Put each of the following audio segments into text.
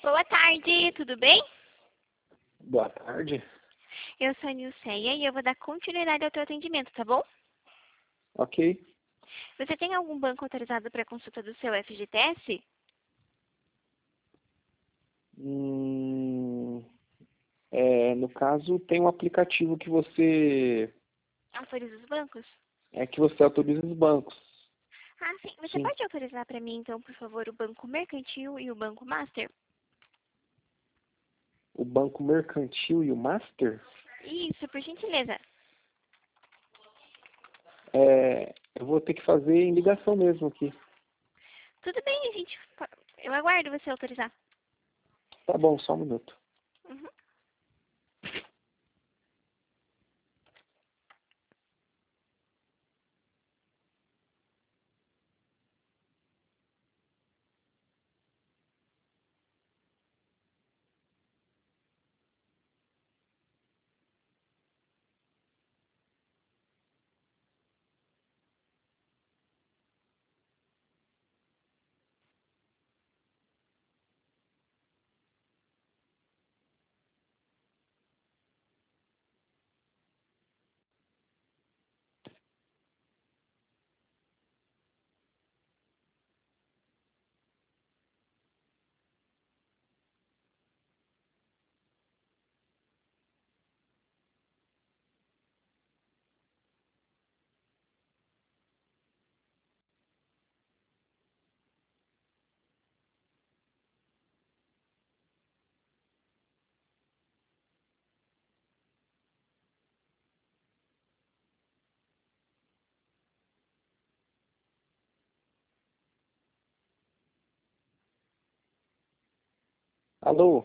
Boa tarde, tudo bem? Boa tarde. Eu sou a Nilceia e eu vou dar continuidade ao teu atendimento, tá bom? Ok. Você tem algum banco autorizado para consulta do seu FGTS? Hum, no caso, tem um aplicativo Autoriza os bancos? que você autoriza os bancos. Ah, sim. Você Sim. pode autorizar para mim, então, por favor, o Banco Mercantil e o Banco Master? O Banco Mercantil e o Master. Isso, por gentileza. Eu vou ter que fazer em ligação mesmo aqui. Tudo bem, gente. Eu aguardo você autorizar. Tá bom, só um minuto. Uhum. Alô?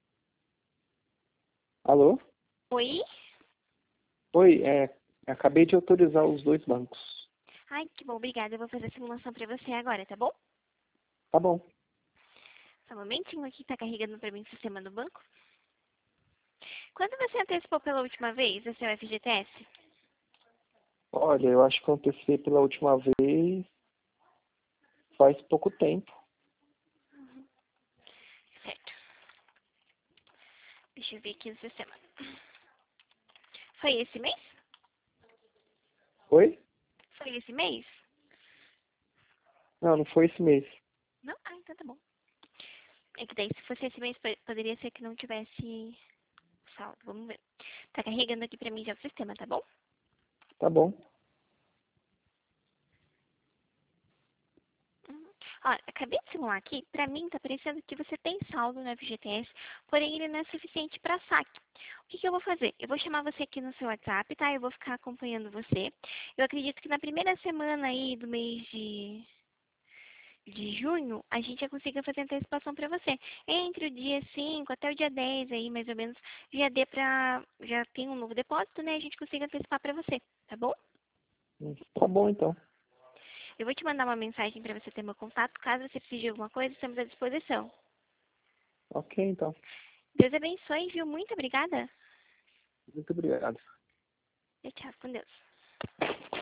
Alô? Oi? Oi, acabei de autorizar os dois bancos. Ai, que bom, obrigada. Eu vou fazer a simulação para você agora, tá bom? Tá bom. Só um momentinho aqui, tá carregando para mim o sistema do banco. Quando você antecipou pela última vez o seu FGTS? Olha, eu acho que eu antecipei pela última vez faz pouco tempo. Certo. Deixa eu ver aqui no sistema. Foi esse mês? Oi? Foi esse mês? Não, não foi esse mês. Não? Ah, então tá bom. É que daí, se fosse esse mês, poderia ser que não tivesse saldo. Vamos ver. Tá carregando aqui pra mim já o sistema, tá bom? Tá bom. Uhum. Ó, acabei de simular aqui. Pra mim, tá parecendo que você tem saldo no FGTS, porém ele não é suficiente pra saque. O que que eu vou fazer? Eu vou chamar você aqui no seu WhatsApp, tá? Eu vou ficar acompanhando você. Eu acredito que na primeira semana aí do mês de junho, a gente já consiga fazer antecipação para você. Entre o dia 5 até o dia 10 aí, mais ou menos, já tem um novo depósito, né? A gente consiga antecipar para você, tá bom? Tá bom, então. Eu vou te mandar uma mensagem para você ter meu contato. Caso você precise de alguma coisa, estamos à disposição. Ok, então. Deus abençoe, viu? Muito obrigada. Muito obrigado. E tchau, com Deus.